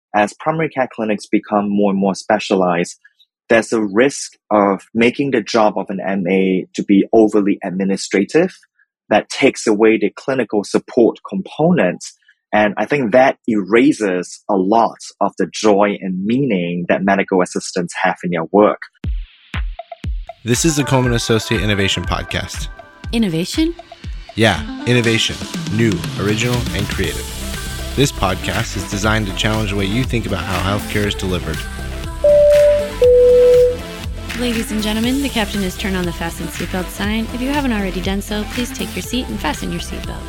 as primary care clinics become more and more specialized, there's a risk of making the job of an MA to be overly administrative that takes away the clinical support components. And I think that erases a lot of the joy and meaning that medical assistants have in their work. This is the Coleman Associate Innovation Podcast. Innovation? Yeah, innovation. New, original, and creative. This podcast is designed to challenge the way you think about how healthcare is delivered. Ladies and gentlemen, the captain has turned on the fasten seatbelt sign. If you haven't already done so, please take your seat and fasten your seatbelt.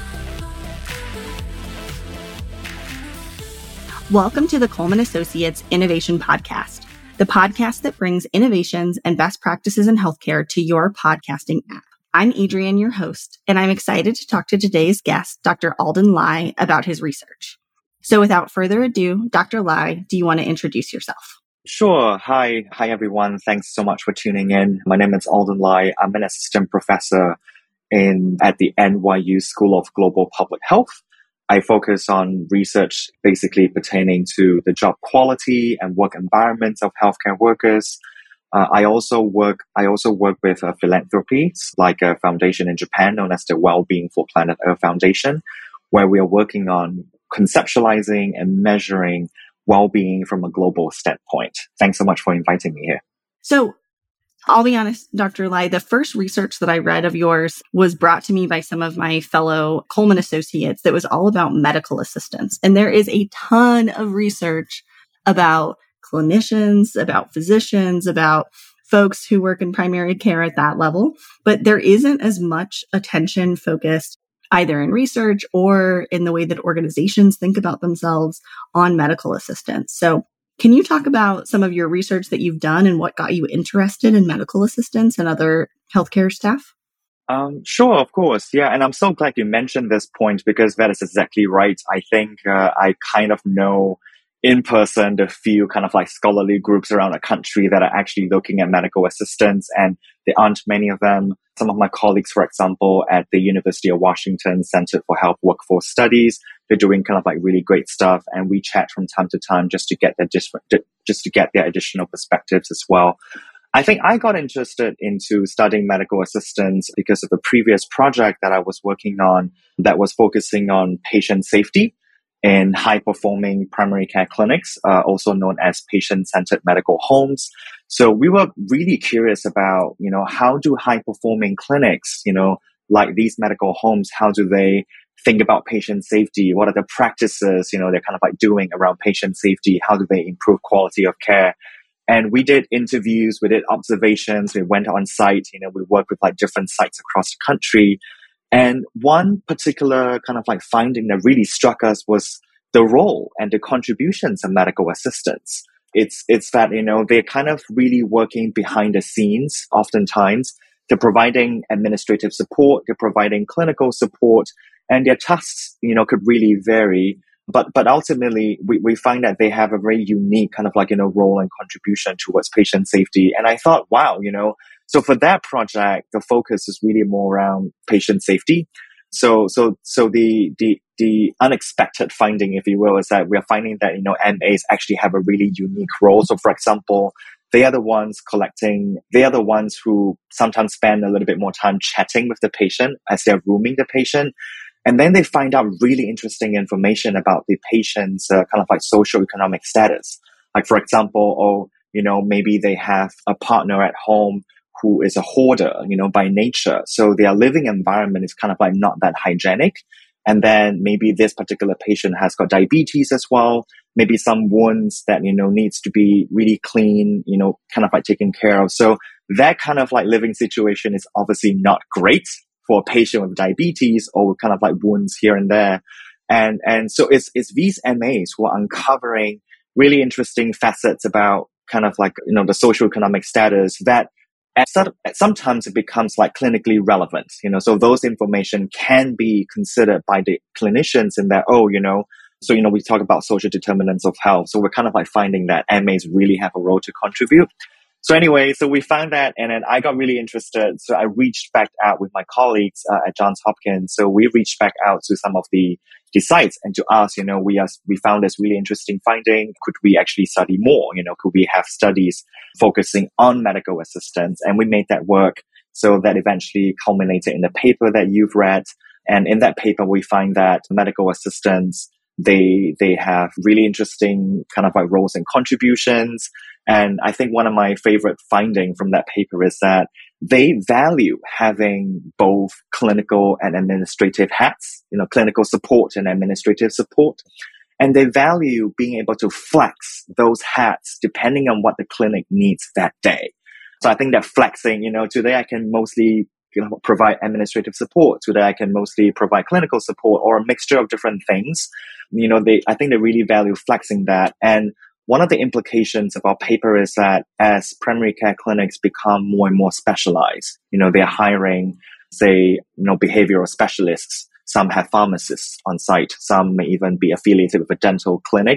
Welcome to the Coleman Associates Innovation Podcast, the podcast that brings innovations and best practices in healthcare to your podcasting app. I'm Adrienne, your host, and I'm excited to talk to today's guest, Dr. Alden Lai, about his research. So without further ado, Dr. Lai, do you want to introduce yourself? Sure. Hi, everyone. Thanks so much for tuning in. My name is Alden Lai. I'm an assistant professor at the NYU School of Global Public Health. I focus on research basically pertaining to the job quality and work environments of healthcare workers. I also work with philanthropies like a foundation in Japan known as the Wellbeing for Planet Earth Foundation, where we are working on conceptualizing and measuring well-being from a global standpoint. Thanks so much for inviting me here. So I'll be honest, Dr. Lai, the first research that I read of yours was brought to me by some of my fellow Coleman associates that was all about medical assistants. And there is a ton of research about clinicians, about physicians, about folks who work in primary care at that level, but there isn't as much attention focused either in research or in the way that organizations think about themselves on medical assistants. So can you talk about some of your research that you've done and what got you interested in medical assistants and other healthcare staff? Sure, of course. Yeah. And I'm so glad you mentioned this point because that is exactly right. I think I kind of know in person the few kind of like scholarly groups around the country that are actually looking at medical assistants, and there aren't many of them. Some of my colleagues, for example, at the University of Washington Center for Health Workforce Studies, they're doing kind of like really great stuff, and we chat from time to time just to get their additional perspectives as well. I think I got interested into studying medical assistants because of the previous project that I was working on that was focusing on patient safety in high-performing primary care clinics, also known as patient-centered medical homes. So we were really curious about, how do high-performing clinics, like these medical homes, how do they think about patient safety? What are the practices, they're kind of like doing around patient safety? How do they improve quality of care? And we did interviews, we did observations, we went on site, we worked with like different sites across the country. And one particular kind of like finding that really struck us was the role and the contributions of medical assistants. It's that, they're kind of really working behind the scenes oftentimes. They're providing administrative support, they're providing clinical support, and their tasks, could really vary. But ultimately, we find that they have a very unique kind of like, role and contribution towards patient safety. And I thought, wow, so for that project, the focus is really more around patient safety. So the unexpected finding, if you will, is that we are finding that, MAs actually have a really unique role. So for example, they are the ones who sometimes spend a little bit more time chatting with the patient as they're rooming the patient. And then they find out really interesting information about the patient's kind of like socioeconomic status. Like, for example, maybe they have a partner at home who is a hoarder, by nature. So their living environment is kind of like not that hygienic. And then maybe this particular patient has got diabetes as well. Maybe some wounds that, needs to be really clean, kind of like taken care of. So that kind of like living situation is obviously not great for a patient with diabetes or kind of like wounds here and there. And so it's these MAs who are uncovering really interesting facets about kind of like, the socioeconomic status that sometimes it becomes like clinically relevant, so those information can be considered by the clinicians in that, so, we talk about social determinants of health. So we're kind of like finding that MAs really have a role to contribute. So anyway, so we found that, and then I got really interested. So I reached back out with my colleagues at Johns Hopkins. So we reached back out to some of the sites and to ask, we found this really interesting finding. Could we actually study more? Could we have studies focusing on medical assistants? And we made that work. So that eventually culminated in the paper that you've read. And in that paper, we find that medical assistants, they have really interesting kind of like roles and contributions. And I think one of my favorite findings from that paper is that they value having both clinical and administrative hats, clinical support and administrative support. And they value being able to flex those hats depending on what the clinic needs that day. So I think that flexing, today I can mostly provide administrative support. Today I can mostly provide clinical support or a mixture of different things. I think they really value flexing that. And one of the implications of our paper is that as primary care clinics become more and more specialized, they're hiring, say, behavioral specialists. Some have pharmacists on site. Some may even be affiliated with a dental clinic.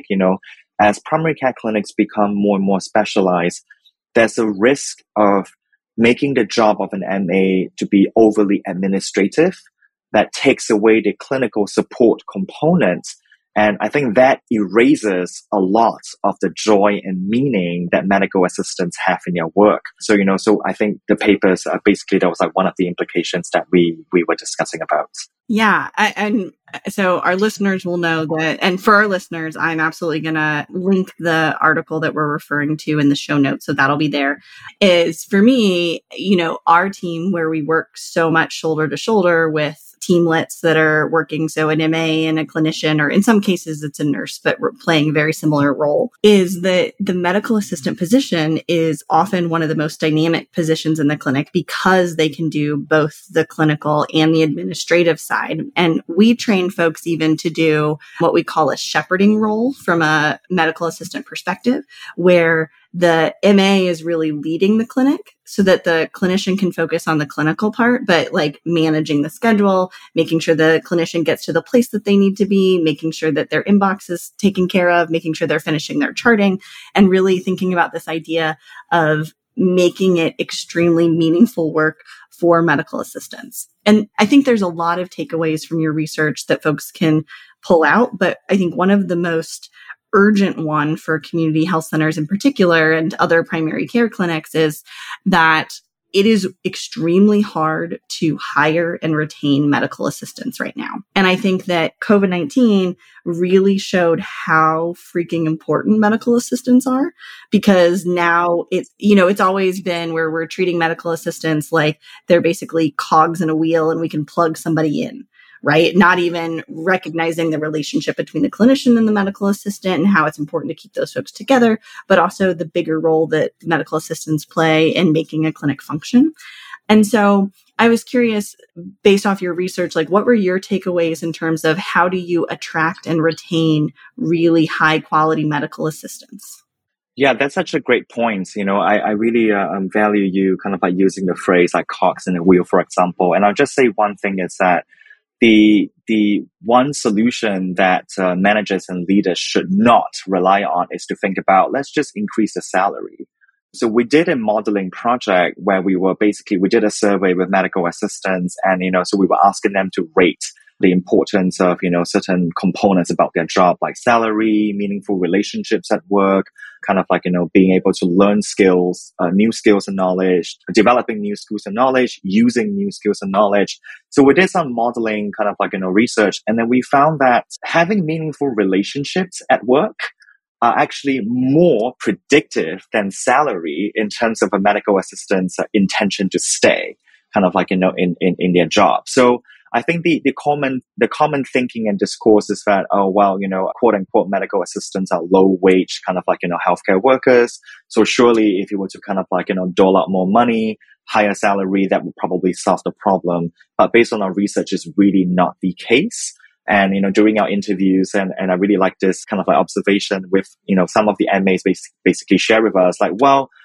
As primary care clinics become more and more specialized, there's a risk of making the job of an MA to be overly administrative that takes away the clinical support components. And I think that erases a lot of the joy and meaning that medical assistants have in their work. So, so I think the papers basically, that was like one of the implications that we were discussing about. Yeah. And so our listeners will know that, and for our listeners, I'm absolutely going to link the article that we're referring to in the show notes. So that'll be there. Is for me, our team where we work so much shoulder to shoulder with teamlets that are working, so an MA and a clinician, or in some cases it's a nurse, but we're playing a very similar role, is that the medical assistant position is often one of the most dynamic positions in the clinic because they can do both the clinical and the administrative side. And we train folks even to do what we call a shepherding role from a medical assistant perspective, where the MA is really leading the clinic so that the clinician can focus on the clinical part, but like managing the schedule, making sure the clinician gets to the place that they need to be, making sure that their inbox is taken care of, making sure they're finishing their charting, and really thinking about this idea of making it extremely meaningful work for medical assistants. And I think there's a lot of takeaways from your research that folks can pull out, but I think one of the most urgent one for community health centers in particular and other primary care clinics is that it is extremely hard to hire and retain medical assistants right now. And I think that COVID-19 really showed how freaking important medical assistants are, because now it's always been where we're treating medical assistants like they're basically cogs in a wheel and we can plug somebody in. Right? Not even recognizing the relationship between the clinician and the medical assistant and how it's important to keep those folks together, but also the bigger role that medical assistants play in making a clinic function. And so I was curious, based off your research, like what were your takeaways in terms of how do you attract and retain really high quality medical assistants? Yeah, that's such a great point. I really value you kind of like using the phrase like cogs in a wheel, for example. And I'll just say one thing is that the one solution that managers and leaders should not rely on is to think about, let's just increase the salary. So we did a modeling project where we did a survey with medical assistants, and, so we were asking them to rate the importance of, certain components about their job, like salary, meaningful relationships at work, kind of like, being able to learn skills, new skills and knowledge, developing new skills and knowledge, using new skills and knowledge. So we did some modeling kind of like, research. And then we found that having meaningful relationships at work are actually more predictive than salary in terms of a medical assistant's intention to stay kind of like, in their job. So I think the common thinking and discourse is that, quote unquote medical assistants are low wage kind of like, healthcare workers. So surely if you were to kind of like, dole out more money, higher salary, that would probably solve the problem. But based on our research, it's really not the case. And, during our interviews, and I really like this kind of like observation with, some of the MAs basically share with us, like,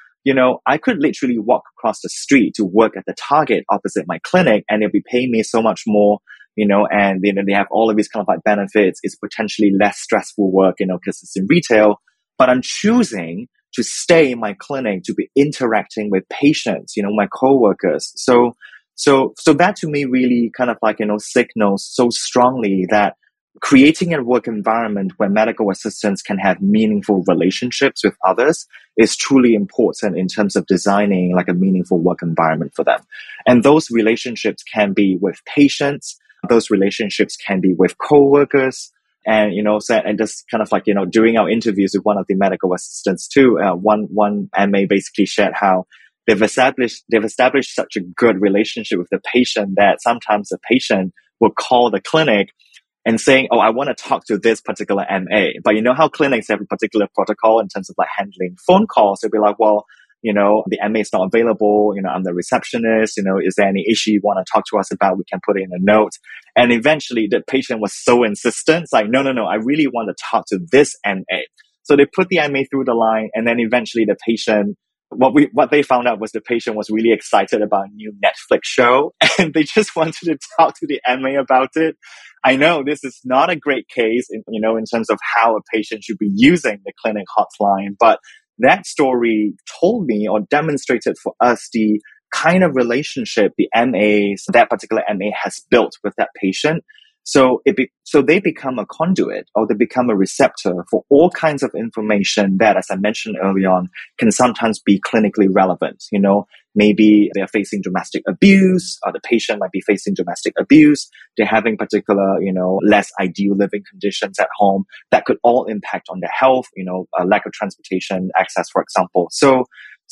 I could literally walk across the street to work at the Target opposite my clinic and they'll be paying me so much more, and they have all of these kind of like benefits. It's potentially less stressful work, because it's in retail, but I'm choosing to stay in my clinic to be interacting with patients, my coworkers. So that to me really kind of like, signals so strongly that creating a work environment where medical assistants can have meaningful relationships with others is truly important in terms of designing like a meaningful work environment for them. And those relationships can be with patients, those relationships can be with coworkers, and, and just kind of like, during our interviews with one of the medical assistants too, one MA basically shared how they've established such a good relationship with the patient that sometimes the patient will call the clinic and saying, oh, I want to talk to this particular MA. But you know how clinics have a particular protocol in terms of like handling phone calls? They'll be like, well, the MA is not available. I'm the receptionist. Is there any issue you want to talk to us about? We can put it in a note. And eventually the patient was so insistent. It's like, no, I really want to talk to this MA. So they put the MA through the line, and then eventually the patient, what they found out was the patient was really excited about a new Netflix show, and they just wanted to talk to the MA about it. I know this is not a great case in terms of how a patient should be using the clinic hotline, but that story told me or demonstrated for us the kind of relationship that particular MA has built with that patient. So they become a conduit, or they become a receptor for all kinds of information that, as I mentioned early on, can sometimes be clinically relevant. Maybe they're facing domestic abuse, or the patient might be facing domestic abuse. They're having particular, less ideal living conditions at home that could all impact on their health, a lack of transportation access, for example. So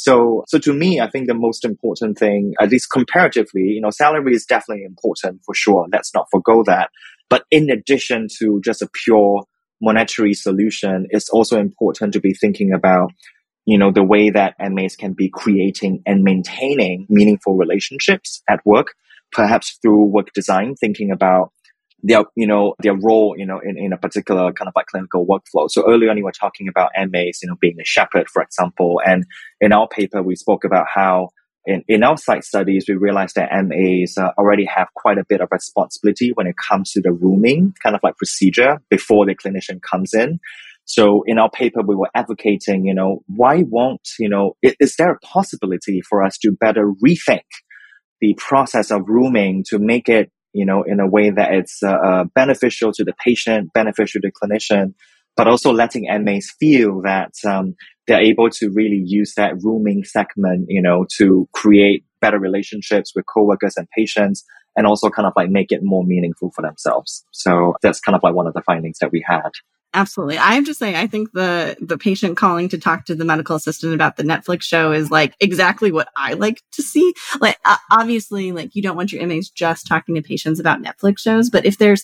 to me, I think the most important thing, at least comparatively, salary is definitely important for sure. Let's not forgo that. But in addition to just a pure monetary solution, it's also important to be thinking about, the way that MAs can be creating and maintaining meaningful relationships at work, perhaps through work design, thinking about their role, in a particular kind of like clinical workflow. So earlier on, you were talking about MAs, being a shepherd, for example. And in our paper, we spoke about how in our site studies, we realized that MAs already have quite a bit of responsibility when it comes to the rooming kind of like procedure before the clinician comes in. So in our paper, we were advocating, why won't, is there a possibility for us to better rethink the process of rooming to make it, in a way that it's beneficial to the patient, beneficial to the clinician, but also letting MAs feel that they're able to really use that rooming segment, to create better relationships with coworkers and patients, and also kind of like make it more meaningful for themselves. So that's kind of like one of the findings that we had. Absolutely. I have to say, I think the patient calling to talk to the medical assistant about the Netflix show is like exactly what I like to see. Like, obviously, like you don't want your MAs just talking to patients about Netflix shows, but if there's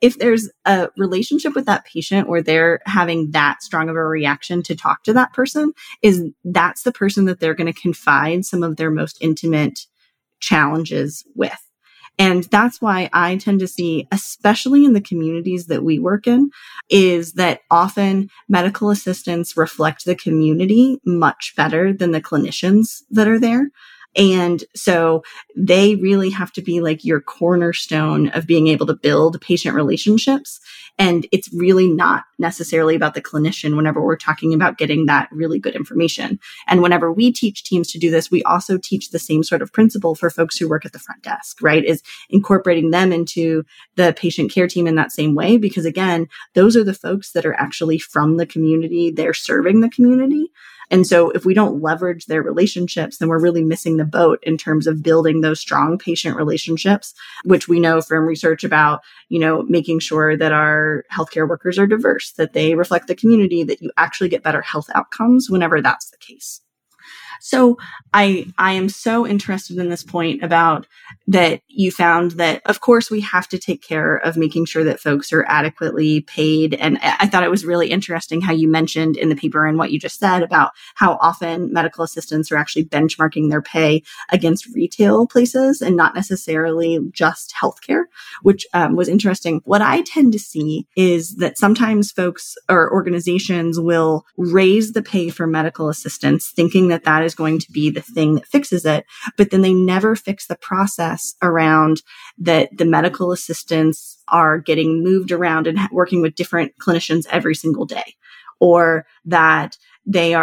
a relationship with that patient where they're having that strong of a reaction to talk to that person, that's the person that they're going to confide some of their most intimate challenges with. And that's why I tend to see, especially in the communities that we work in, is that often medical assistants reflect the community much better than the clinicians that are there. And so they really have to be like your cornerstone of being able to build patient relationships. And it's really not necessarily about the clinician whenever we're talking about getting that really good information. And whenever we teach teams to do this, we also teach the same sort of principle for folks who work at the front desk, right? Is incorporating them into the patient care team in that same way. Because again, those are the folks that are actually from the community. They're serving the community. And so if we don't leverage their relationships, then we're really missing the boat in terms of building those strong patient relationships, which we know from research about, making sure that our healthcare workers are diverse, that they reflect the community, that you actually get better health outcomes whenever that's the case. So I am so interested in this point about that you found that, of course, we have to take care of making sure that folks are adequately paid. And I thought it was really interesting how you mentioned in the paper and what you just said about how often medical assistants are actually benchmarking their pay against retail places and not necessarily just healthcare, which was interesting. What I tend to see is that sometimes folks or organizations will raise the pay for medical assistants thinking that that is going to be the thing that fixes it, but then they never fix the process around that the medical assistants are getting moved around and working with different clinicians every single day, or that they are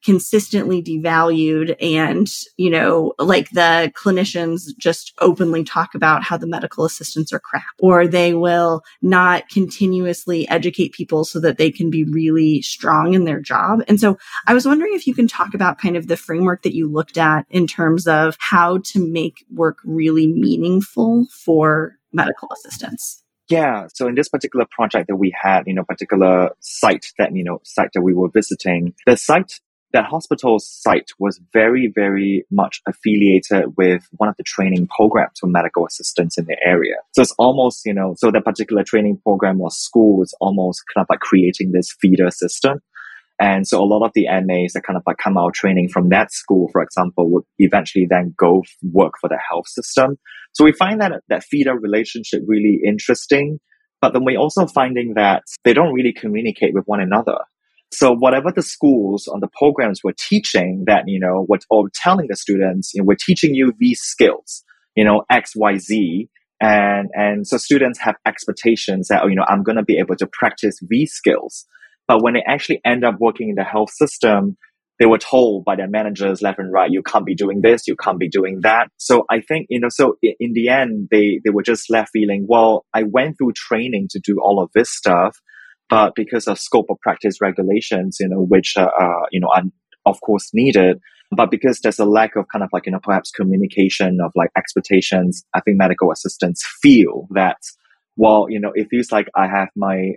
consistently devalued, and, like the clinicians just openly talk about how the medical assistants are crap, or they will not continuously educate people so that they can be really strong in their job. And so I was wondering if you can talk about kind of the framework that you looked at in terms of how to make work really meaningful for medical assistants. Yeah. So in this particular project that we had, particular site that we were visiting, that hospital site was very, very much affiliated with one of the training programs for medical assistants in the area. So it's almost, so that particular training program or school was almost kind of like creating this feeder system. And so a lot of the MAs that kind of like come out training from that school, for example, would eventually then go work for the health system. So we find that feeder relationship really interesting, but then we're also finding that they don't really communicate with one another. So whatever the schools on the programs were teaching that, or telling the students, we're teaching you these skills, X, Y, Z. And so students have expectations that, I'm going to be able to practice these skills. But when they actually end up working in the health system, they were told by their managers left and right, you can't be doing this, you can't be doing that. So I think, so in the end, they were just left feeling, well, I went through training to do all of this stuff, but because of scope of practice regulations, which, are of course needed, but because there's a lack of kind of like, perhaps communication of like expectations, I think medical assistants feel that, well, it feels like I have my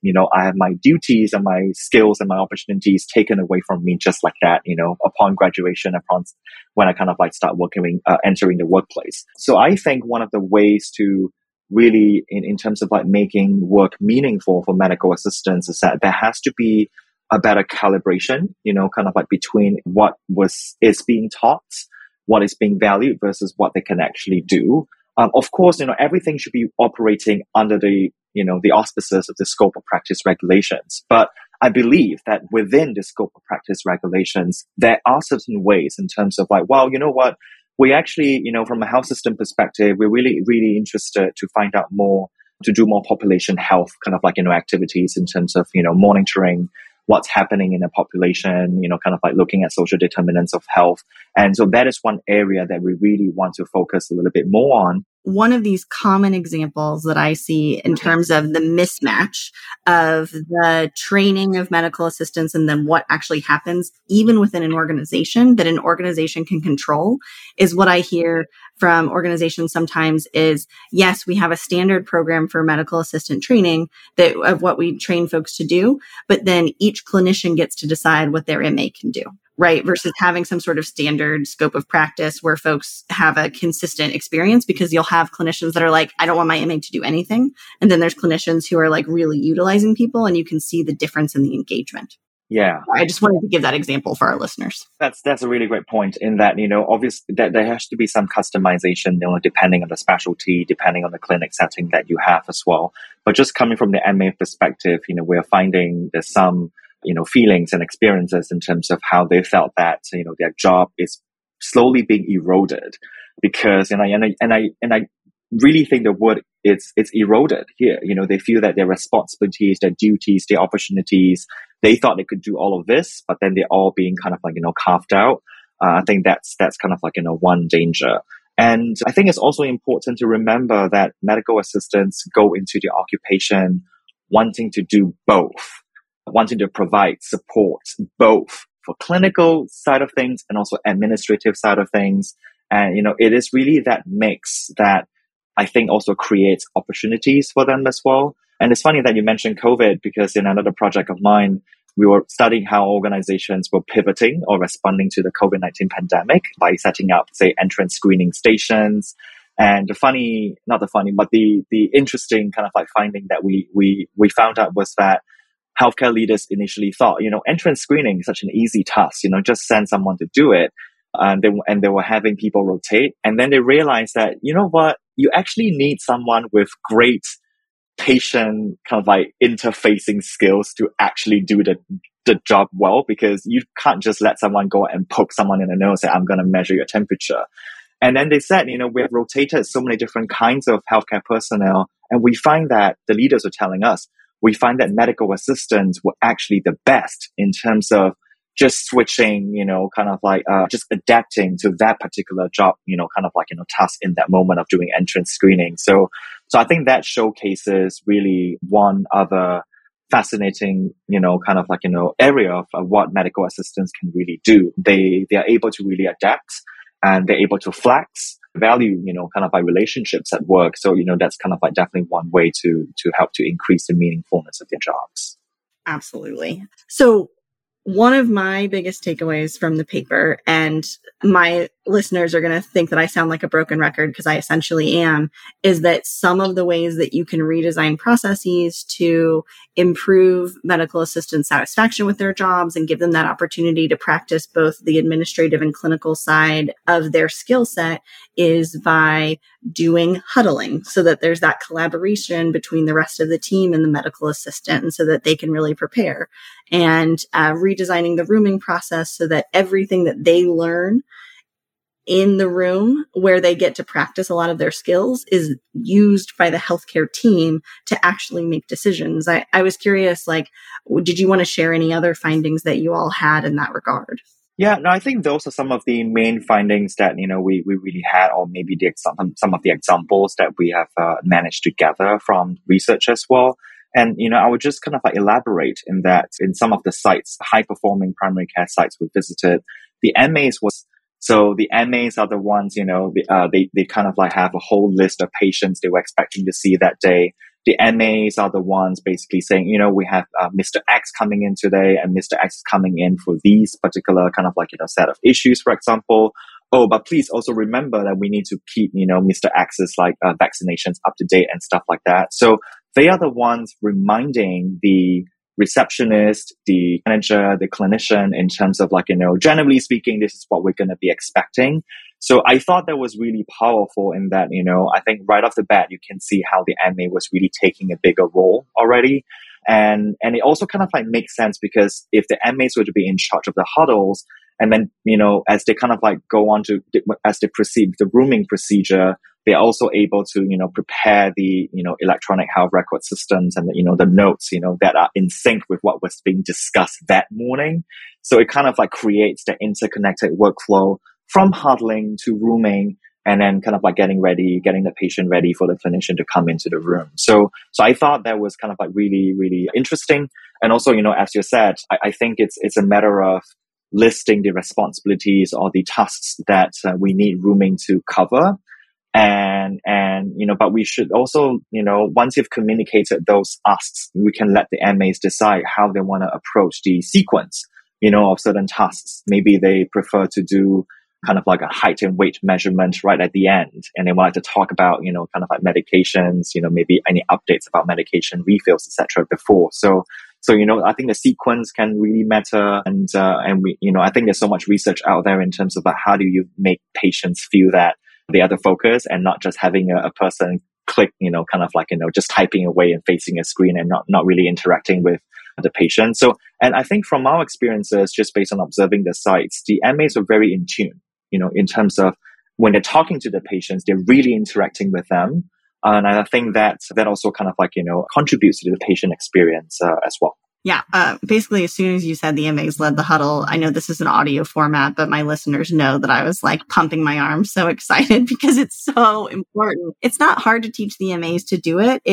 duties and my skills and my opportunities taken away from me just like that, upon graduation, when I kind of like start entering the workplace. So I think one of the ways to really, in terms of like making work meaningful for medical assistants, is that there has to be a better calibration, kind of like between what is being taught, what is being valued versus what they can actually do. Of course, everything should be operating under the auspices of the scope of practice regulations. But I believe that within the scope of practice regulations, there are certain ways in terms of like, well, you know what? We actually, from a health system perspective, we're really, really interested to find out more, to do more population health kind of like, activities in terms of, monitoring what's happening in the population, kind of like looking at social determinants of health. And so that is one area that we really want to focus a little bit more on. One of these common examples that I see in terms of the mismatch of the training of medical assistants and then what actually happens even within an organization that an organization can control is what I hear from organizations sometimes is, yes, we have a standard program for medical assistant training of what we train folks to do, but then each clinician gets to decide what their MA can do. Right. Versus having some sort of standard scope of practice where folks have a consistent experience, because you'll have clinicians that are like, I don't want my MA to do anything. And then there's clinicians who are like really utilizing people, and you can see the difference in the engagement. Yeah. I just wanted to give that example for our listeners. That's a really great point in that, obviously that there has to be some customization, depending on the specialty, depending on the clinic setting that you have as well. But just coming from the MA perspective, we're finding there's some feelings and experiences in terms of how they felt that, their job is slowly being eroded because, and I really think the word it's eroded here. They feel that their responsibilities, their duties, their opportunities, they thought they could do all of this, but then they're all being kind of like, carved out. I think that's kind of like, one danger. And I think it's also important to remember that medical assistants go into the occupation wanting to do both. Wanting to provide support both for clinical side of things and also administrative side of things. And, it is really that mix that I think also creates opportunities for them as well. And it's funny that you mentioned COVID, because in another project of mine, we were studying how organizations were pivoting or responding to the COVID-19 pandemic by setting up, say, entrance screening stations. And the interesting kind of like finding that we found out was that healthcare leaders initially thought, entrance screening is such an easy task, just send someone to do it. And they were having people rotate. And then they realized that, you actually need someone with great patient kind of like interfacing skills to actually do the job well, because you can't just let someone go and poke someone in the nose and say, I'm going to measure your temperature. And then they said, we have rotated so many different kinds of healthcare personnel. And we find that the leaders are telling us, we find that medical assistants were actually the best in terms of just switching, kind of like, just adapting to that particular job, kind of like, task in that moment of doing entrance screening. So I think that showcases really one other fascinating, kind of like, area of what medical assistants can really do. They are able to really adapt, and they're able to flex value, kind of by relationships at work. So, that's kind of like definitely one way to help to increase the meaningfulness of their jobs. Absolutely. So one of my biggest takeaways from the paper, and my listeners are going to think that I sound like a broken record because I essentially am, is that some of the ways that you can redesign processes to improve medical assistant satisfaction with their jobs and give them that opportunity to practice both the administrative and clinical side of their skill set is by doing huddling, so that there's that collaboration between the rest of the team and the medical assistant, and so that they can really prepare, and redesigning the rooming process so that everything that they learn in the room where they get to practice a lot of their skills is used by the healthcare team to actually make decisions. I was curious, like, did you want to share any other findings that you all had in that regard? Yeah, no, I think those are some of the main findings that, we really had, or maybe some of the examples that we have managed to gather from research as well. And, I would just kind of like elaborate in that in some of the sites, high performing primary care sites we visited, the MAs are the ones, they kind of like have a whole list of patients they were expecting to see that day. The MAs are the ones basically saying, we have Mr. X coming in today, and Mr. X is coming in for these particular kind of like, set of issues, for example. Oh, but please also remember that we need to keep, Mr. X's like vaccinations up to date and stuff like that. So they are the ones reminding the receptionist, the manager, the clinician in terms of like, generally speaking, this is what we're going to be expecting. So I thought that was really powerful in that, I think right off the bat, you can see how the MA was really taking a bigger role already. And it also kind of like makes sense, because if the MAs were to be in charge of the huddles, and then, as they kind of like go on to, as they proceed with the rooming procedure, they're also able to, prepare the, electronic health record systems and, the notes, that are in sync with what was being discussed that morning. So it kind of like creates the interconnected workflow from huddling to rooming, and then kind of like getting the patient ready for the clinician to come into the room. So I thought that was kind of like really, really interesting. And also, as you said, I think it's a matter of listing the responsibilities or the tasks that we need rooming to cover. And, but we should also, once you've communicated those asks, we can let the MAs decide how they want to approach the sequence, of certain tasks. Maybe they prefer to do kind of like a height and weight measurement right at the end, and they want to talk about, kind of like medications, maybe any updates about medication refills, etc. before. So, I think the sequence can really matter. And we, I think there's so much research out there in terms of how do you make patients feel that they are the focus, and not just having a person click, kind of like, just typing away and facing a screen and not really interacting with the patient. So, and I think from our experiences, just based on observing the sites, the MAs are very in tune, in terms of when they're talking to the patients, they're really interacting with them. And I think that also kind of like, contributes to the patient experience as well. Yeah. Basically, as soon as you said the MAs led the huddle, I know this is an audio format, but my listeners know that I was like pumping my arms, so excited, because it's so important. It's not hard to teach the MAs to do it.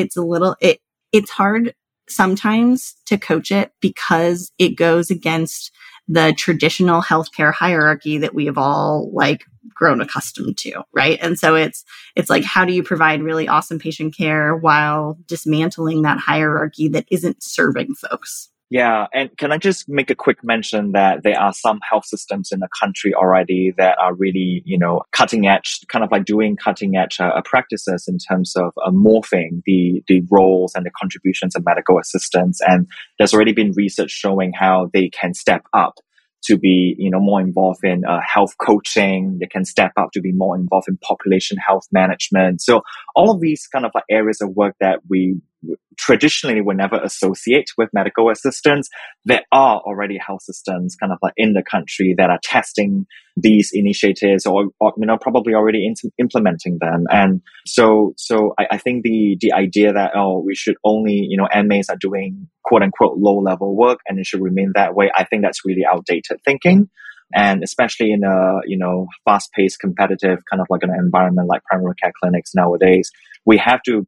It's hard sometimes to coach it, because it goes against the traditional healthcare hierarchy that we have all like grown accustomed to, right? And so it's like, how do you provide really awesome patient care while dismantling that hierarchy that isn't serving folks? Yeah. And can I just make a quick mention that there are some health systems in the country already that are really, cutting edge, kind of like doing cutting edge practices in terms of morphing the roles and the contributions of medical assistants. And there's already been research showing how they can step up to be, more involved in health coaching. They can step up to be more involved in population health management. So all of these kind of like areas of work that we traditionally would never associate with medical assistants, there are already health systems kind of like in the country that are testing these initiatives or probably already implementing them. And so I think the idea that, we should only, MAs are doing quote unquote low level work and it should remain that way. I think that's really outdated thinking. And especially in a, fast paced, competitive kind of like an environment like primary care clinics nowadays, we have to,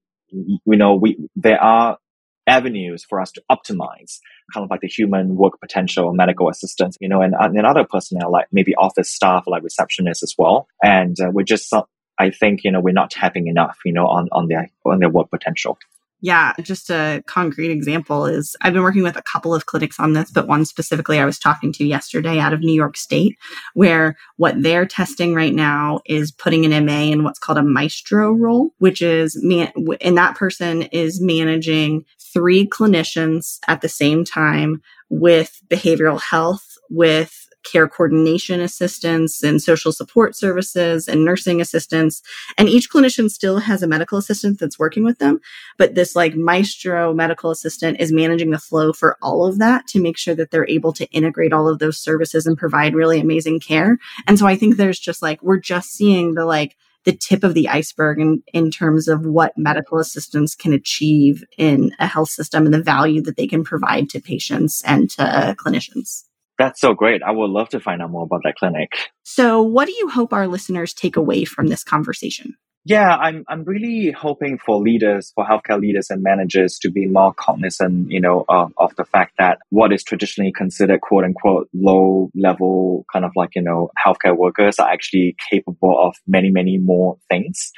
there are avenues for us to optimize kind of like the human work potential of medical assistants, and other personnel like maybe office staff, like receptionists as well. And we're just, I think, we're not tapping enough, on their work potential. Yeah, just a concrete example is I've been working with a couple of clinics on this, but one specifically I was talking to yesterday out of New York State, where what they're testing right now is putting an MA in what's called a maestro role, which is, and that person is managing 3 clinicians at the same time with behavioral health, with care coordination assistants and social support services and nursing assistants. And each clinician still has a medical assistant that's working with them. But this like maestro medical assistant is managing the flow for all of that to make sure that they're able to integrate all of those services and provide really amazing care. And so I think there's just we're just seeing the tip of the iceberg in terms of what medical assistants can achieve in a health system and the value that they can provide to patients and to clinicians. That's so great. I would love to find out more about that clinic. So what do you hope our listeners take away from this conversation? Yeah, I'm really hoping for healthcare leaders and managers to be more cognizant, of the fact that what is traditionally considered quote unquote low level kind of like, healthcare workers are actually capable of many, many more things.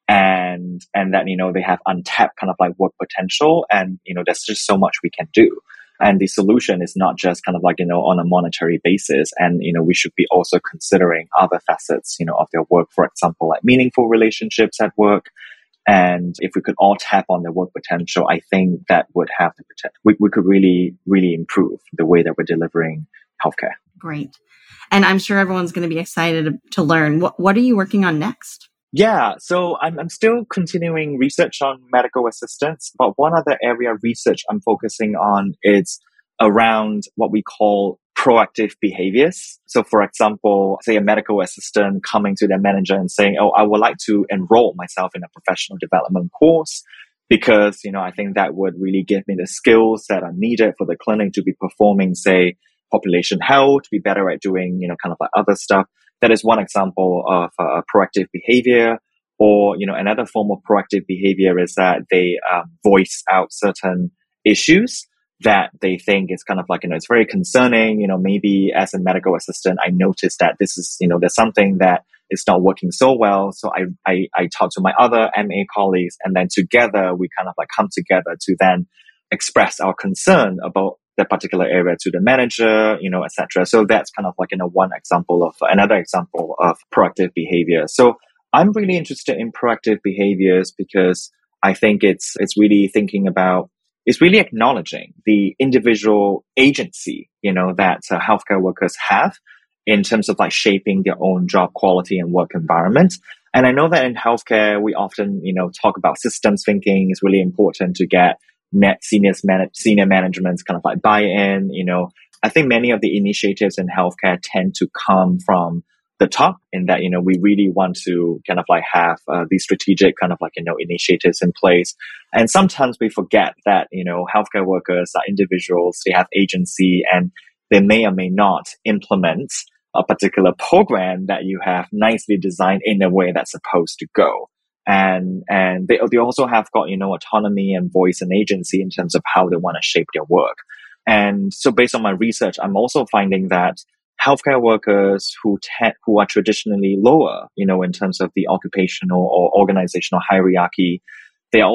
And that, they have untapped kind of like work potential and, there's just so much we can do. And the solution is not just kind of like, on a monetary basis. And, we should be also considering other facets, of their work, for example, like meaningful relationships at work. And if we could all tap on their work potential, I think that would have the potential. We could really, really improve the way that we're delivering healthcare. Great. And I'm sure everyone's going to be excited to learn. What are you working on next? Yeah, so I'm still continuing research on medical assistants, but one other area of research I'm focusing on is around what we call proactive behaviors. So for example, say a medical assistant coming to their manager and saying, I would like to enroll myself in a professional development course because, I think that would really give me the skills that are needed for the clinic to be performing, say, population health, to be better at doing, kind of like other stuff. That is one example of proactive behavior. Or, another form of proactive behavior is that they voice out certain issues that they think is kind of like, it's very concerning. Maybe as a medical assistant, I noticed that this is, there's something that is not working so well. So I talk to my other MA colleagues, and then together we kind of like come together to then express our concern about that particular area to the manager, etc. So that's kind of like, another example of proactive behavior. So I'm really interested in proactive behaviors because I think it's really it's really acknowledging the individual agency, that healthcare workers have in terms of like shaping their own job quality and work environment. And I know that in healthcare, we often, talk about systems thinking. It's really important to get senior management's kind of like buy-in. I think many of the initiatives in healthcare tend to come from the top in that, we really want to kind of like have these strategic kind of like, initiatives in place. And sometimes we forget that, healthcare workers are individuals, they have agency, and they may or may not implement a particular program that you have nicely designed in a way that's supposed to go. And they also have got, autonomy and voice and agency in terms of how they want to shape their work. And so based on my research, I'm also finding that healthcare workers who are traditionally lower, in terms of the occupational or organizational hierarchy, they're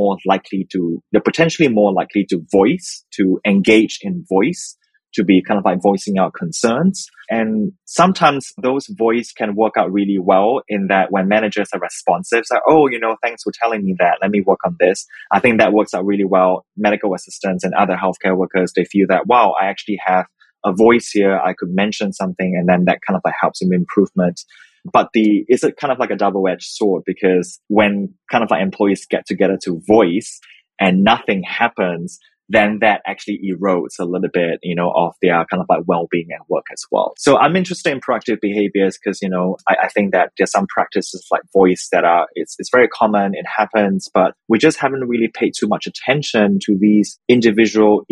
potentially more likely to engage in voice, to be kind of like voicing out concerns. And sometimes those voice can work out really well in that when managers are responsive, like, thanks for telling me that, let me work on this. I think that works out really well. Medical assistants and other healthcare workers, they feel that, wow, I actually have a voice here. I could mention something, and then that kind of like helps in improvement. But is it kind of like a double-edged sword? Because when kind of like employees get together to voice and nothing happens, then that actually erodes a little bit, of their kind of like well-being at work as well. So I'm interested in proactive behaviors because, I think that there's some practices like voice that it's very common, it happens, but we just haven't really paid too much attention to these individually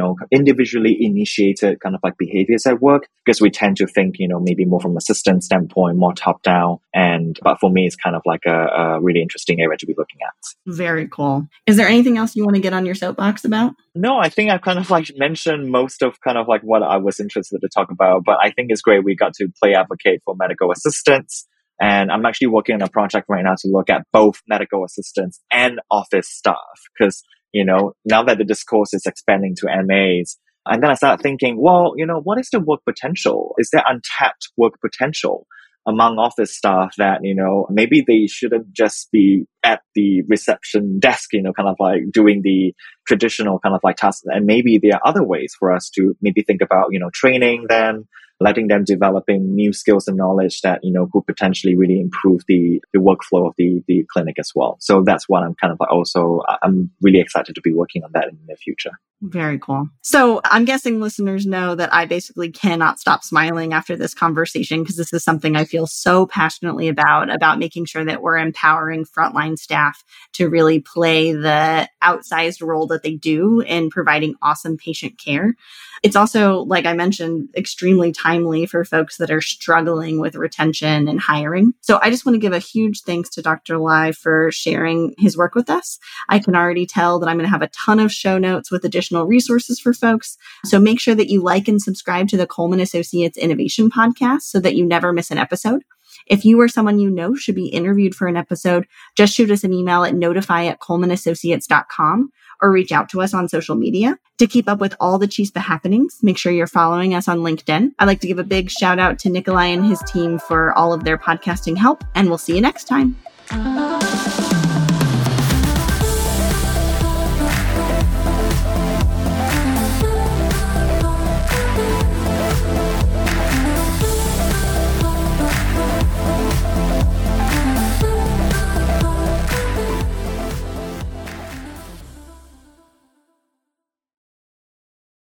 initiated kind of like behaviors at work, because we tend to think, maybe more from a system standpoint, more top down. But for me, it's kind of like a really interesting area to be looking at. Very cool. Is there anything else you want to get on your soapbox about? No, I think I've kind of like mentioned most of kind of like what I was interested to talk about, but I think it's great we got to play advocate for medical assistants. And I'm actually working on a project right now to look at both medical assistants and office staff, because, now that the discourse is expanding to MAs, and then I started thinking, well, what is the work potential? Is there untapped work potential among office staff that, maybe they shouldn't just be at the reception desk, kind of like doing the traditional kind of like tasks. And maybe there are other ways for us to maybe think about, training them, letting them developing new skills and knowledge that, could potentially really improve the workflow of the clinic as well. So that's what I'm kind of also, I'm really excited to be working on that in the future. Very cool. So I'm guessing listeners know that I basically cannot stop smiling after this conversation, because this is something I feel so passionately about making sure that we're empowering frontline staff to really play the outsized role that they do in providing awesome patient care. It's also, like I mentioned, extremely timely for folks that are struggling with retention and hiring. So I just want to give a huge thanks to Dr. Lai for sharing his work with us. I can already tell that I'm going to have a ton of show notes with additional resources for folks. So make sure that you like and subscribe to the Coleman Associates Innovation Podcast so that you never miss an episode. If you or someone you know should be interviewed for an episode, just shoot us an email at notify@colemanassociates.com or reach out to us on social media. To keep up with all the Chispa happenings, make sure you're following us on LinkedIn. I'd like to give a big shout out to Nikolai and his team for all of their podcasting help, and we'll see you next time.